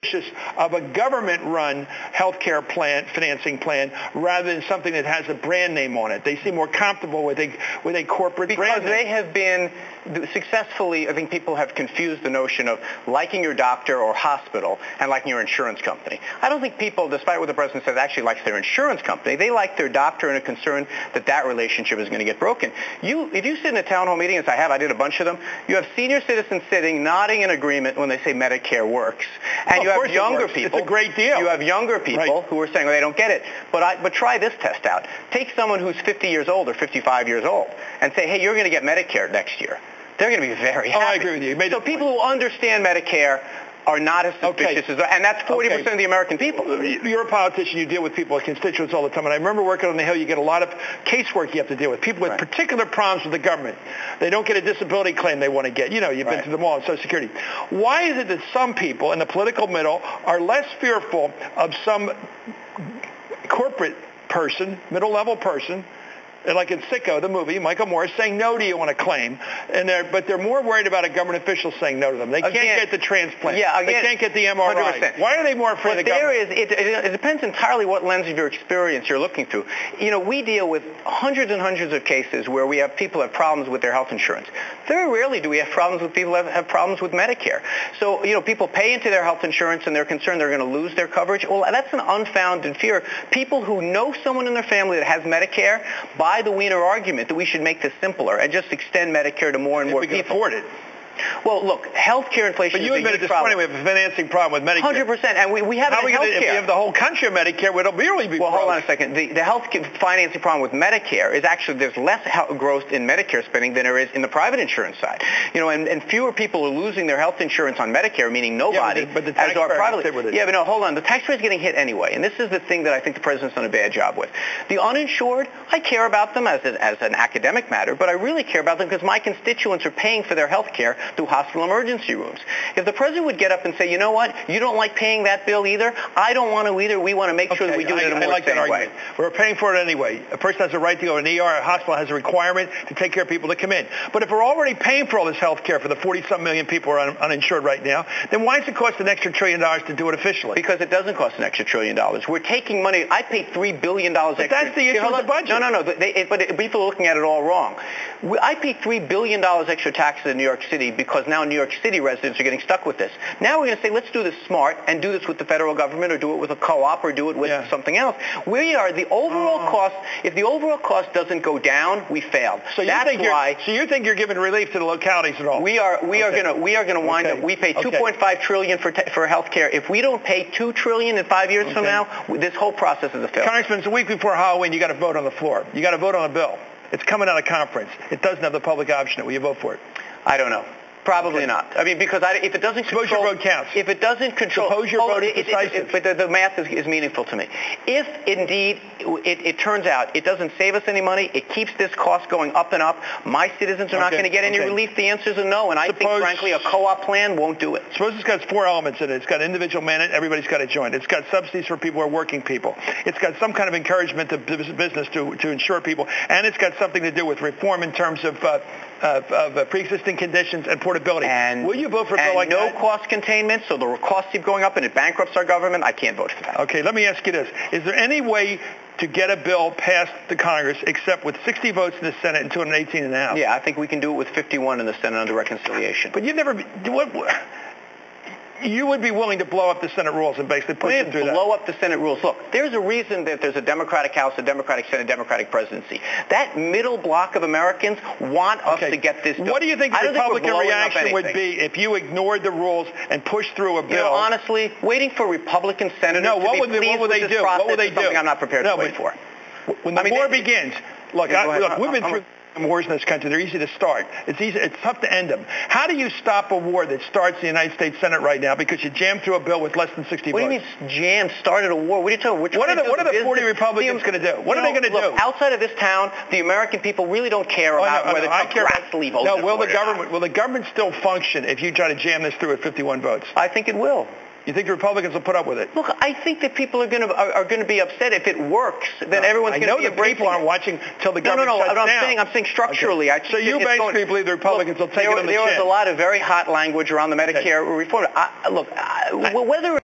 of a government-run healthcare plan, financing plan, rather than something that has a brand name on it. They seem more comfortable with a corporate brand name. Because they have been successfully, I think people have confused the notion of liking your doctor or hospital and liking your insurance company. I don't think people, despite what the president says, actually likes their insurance company. They like their doctor and are concerned that that relationship is going to get broken. If you sit in a town hall meeting, as I did a bunch of them, you have senior citizens sitting, nodding in agreement when they say Medicare works. And you have younger people. It's a great deal. You have younger people who are saying, well, they don't get it. But try this test out. Take someone who's 50 years old or 55 years old and say, hey, you're going to get Medicare next year. They're going to be very happy. Oh, I agree with you. So people who understand Medicare are not as suspicious as, and that's 40% of the American people. You're a politician. You deal with people, constituents all the time. And I remember working on the Hill, you get a lot of casework you have to deal with. People with particular problems with the government. They don't get a disability claim they want to get. You know, you've been through them all on Social Security. Why is it that some people in the political middle are less fearful of some corporate person, middle-level person, like in Sicko, the movie, Michael Moore saying no to you on a claim, but they're more worried about a government official saying no to them. They can't get the transplant. They can't get the MRI. 100%. Why are they more afraid of the government? It depends entirely what lens of your experience you're looking through. You know, we deal with hundreds and hundreds of cases where we have people have problems with their health insurance. Very rarely do we have problems with people who have problems with Medicare. So, you know, people pay into their health insurance and they're concerned they're going to lose their coverage. Well, that's an unfounded fear. People who know someone in their family that has Medicare buy the Wiener argument that we should make this simpler and just extend Medicare to more and more people. If we can afford it. Well, look, healthcare inflation is a huge problem. But you admitted this morning we have a financing problem with Medicare. 100%. And we have it in healthcare. If we have the whole country of Medicare, it'll really be Well, hold on a second. The health financing problem with Medicare is actually there's less growth in Medicare spending than there is in the private insurance side. You know, and fewer people are losing their health insurance on Medicare, meaning nobody. But the taxpayer hit with it. Yeah, but no, hold on. The taxpayer's getting hit anyway. And this is the thing that I think the president's done a bad job with. The uninsured, I care about them as an academic matter, but I really care about them because my constituents are paying for their health care through hospital emergency rooms. If the president would get up and say, you know what, you don't like paying that bill either, I don't want to either, we want to make sure that we do it in a more sane way. We're paying for it anyway. A person has a right to go to an ER, a hospital has a requirement to take care of people that come in. But if we're already paying for all this health care for the 40-some million people who are uninsured right now, then why does it cost an extra $1 trillion to do it officially? Because it doesn't cost an extra $1 trillion. We're taking money. I pay $3 billion extra. But that's the issue of the budget. No. But people are looking at it all wrong. I pay $3 billion extra taxes in New York City because now New York City residents are getting stuck with this. Now we're going to say, let's do this smart and do this with the federal government or do it with a co-op or do it with something else. We are the overall cost. If the overall cost doesn't go down, we failed. So you think you're giving relief to the localities at all? We are going to wind up. We pay $2.5 trillion for health care. If we don't pay $2 trillion in 5 years from now, this whole process is a failure. Congressman, it's a week before Halloween. You got to vote on the floor. You got to vote on a bill. It's coming out of conference. It doesn't have the public option. Will you vote for it? I don't know. Probably not. I mean, because if it doesn't control... Suppose your vote counts. If it doesn't control... Suppose your vote is decisive. But the math is meaningful to me. If, indeed, it turns out it doesn't save us any money, it keeps this cost going up and up, my citizens are not going to get any relief, the answer is a no. And I think, frankly, a co-op plan won't do it. Suppose it's got 4 elements in it. It's got individual mandate. Everybody's got to join. It's got subsidies for people who are working people. It's got some kind of encouragement to business to insure people. And it's got something to do with reform in terms of pre-existing conditions and portability. Will you vote for a bill like that? And no cost containment, so the costs keep going up and it bankrupts our government. I can't vote for that. Okay, let me ask you this. Is there any way to get a bill passed the Congress except with 60 votes in the Senate and 218 in the House? Yeah, I think we can do it with 51 in the Senate under reconciliation. But you've never... You would be willing to blow up the Senate rules and basically push them through that. Blow up the Senate rules. Look, there's a reason that there's a Democratic House, a Democratic Senate, Democratic presidency. That middle block of Americans want us to get this done. What do you think the Republican reaction would be if you ignored the rules and pushed through a bill? You know, honestly, waiting for Republican senators to be pleased with this process is something I'm not prepared to wait for. When the war begins, look, we've been through wars in this country. They're easy to start. It's tough to end them. How do you stop a war that starts in the United States Senate right now because you jammed through a bill with less than 60 votes? What do you mean jammed? Started a war? What are you talking about? What are the 40 Republicans going to do? What are they going to do? Outside of this town, the American people really don't care about whether Trump rashly votes. No, will the government still function if you try to jam this through at 51 votes? I think it will. You think the Republicans will put up with it? Look, I think that people are going to be upset if it works. Then everyone's going to be embracing it. I know that people aren't watching till the government shuts down. I'm saying structurally. Okay. So you basically believe the Republicans will take it on the chin. There was a lot of very hot language around the Medicare reform. Whether